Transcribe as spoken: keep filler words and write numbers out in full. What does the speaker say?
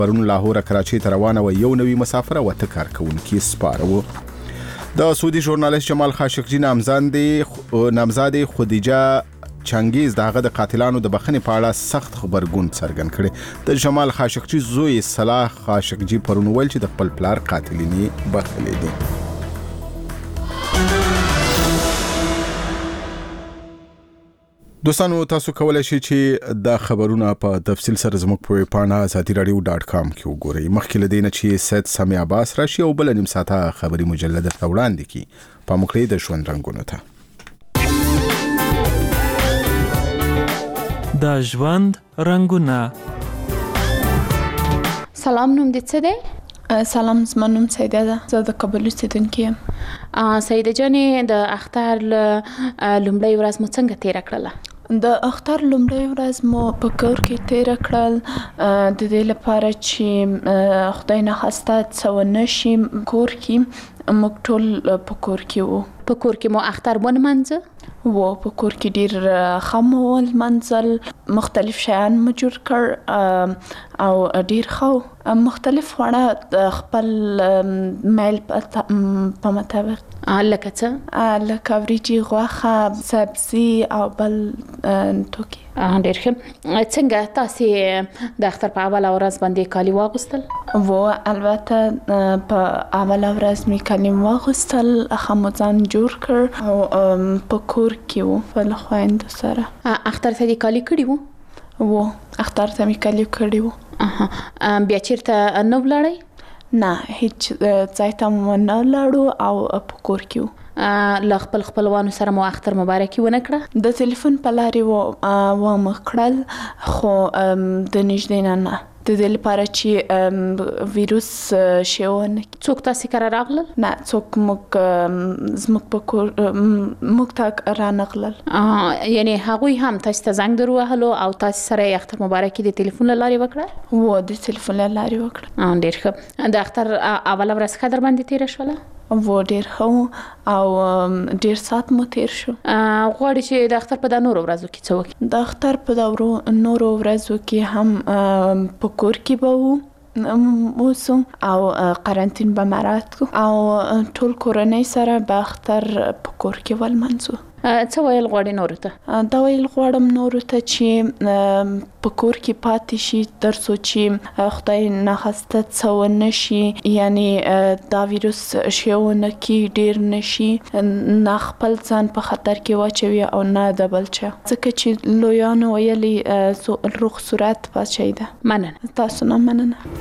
پرون لاهور کراچۍ ته روانه و یو نوي مسافر او اته کارکونکي سپاره وو. د سعودي ژورنالیست جمال خاشقجي نامزد نامزد خدیجه چنګیز دغه د قاتلانو د بخښنې په اړه سخت خبرګون څرګند کړي. د جمال خاشقجي زوی صلاح خاشقجي پرون ویل چې د خپل پلار قاتلینې بخښلې دي. دوستانو تاسو کولای شئ چې دا خبرونه په تفصیل سره زموږ په پاڼه ازادي رادیو ډاټ کام کې وګورئ. مخکې له دې نه چې سید سامي عباس راشي او بل نیم ساعته خبري مجله درته وړاندې کړي. په موږ د ژوند رنګونو ته د ژوند رنګونه. سلام، نوم دې څه دی؟ سلام، زما نوم سیده ده. زه د کابل اوسیدونکې یم. سیده جانې، د اختر لومړۍ ورځ مو څنګه تېره کړله؟ د اختر لومړۍ ورځ مو په کور کې تېره کړل، د دې لپاره چې خدای نخواسته څه ونه شي کور کې. موږ ټول په کور کې وو. په کور کې مو اختر ونمانځه؟ و په کور کې ډیر ښه مو ولمانځل، مختلف شیان مو جوړ کړ او ډیر ښه مختلف خواړه د خپل میل په مطابق. لکه څه؟ لکه وریجې، غوښه، سبزي او بل توکي. ډیر ښه. څنګه تاسې د اختر په اوله ورځ باندې کالي واغوستل؟ و البته په اوله ورځ مې کالي واغوستل، ښه مو ځان جوړ کړ او په کور کې وو په له خویندو سره. اختر ته دې کالي کړي وو؟ و اختر ته مې کالي کړي وو. بیا چیرته نه ولاړئ؟ نه، هیڅ ځای ته مو نه ولاړو او په کور کې وو. له خپل خپلوانو سره مو اختر مبارکي ونه کړه؟ د تلیفون په لارې و مو کړل، خو د نږدې نه نه، د دې لپاره چې ویروس شی ونه کړي. څوک تاسې کره راغلل؟ نه، څوک موږ زموږ په کور موږ ته رانغلل. یعنې هغوی هم تاسې ته زنګ در ووهلو او تاسې سره یې اختر مبارکي د تلیفون له لارې وکړه؟ و د تلیفون له لارې وکړه. ډېر ښه. د اختر اوله ورځ ښه در باندې تېره شوله؟ و ډیر ښه او ډیر ساعت مو تیر شو. غواړي چې د اختر په د نورو ورځو کې څه وکړي؟ د اختر په د نورو ورځو کې هم په کور کې به وو اوسو او قرنطین به مراعات کو او ټول کورنۍ سره به اختر په کور کې ولمانځو. څه ویل غواړي نورو ته؟ دا ویل غواړم نورو ته چې په کور کې پاتې شي تر څو چې خدای نخواسته څه ونه شي، یعنې دا ویروس شی ونه کړي، ډیر نشي، نه خپل ځان په خطر کې واچوي او نه د بل چا، ځکه چې لویانو ویلي روغ صورت پاچاهي ده. مننه. تاسو نه مننه.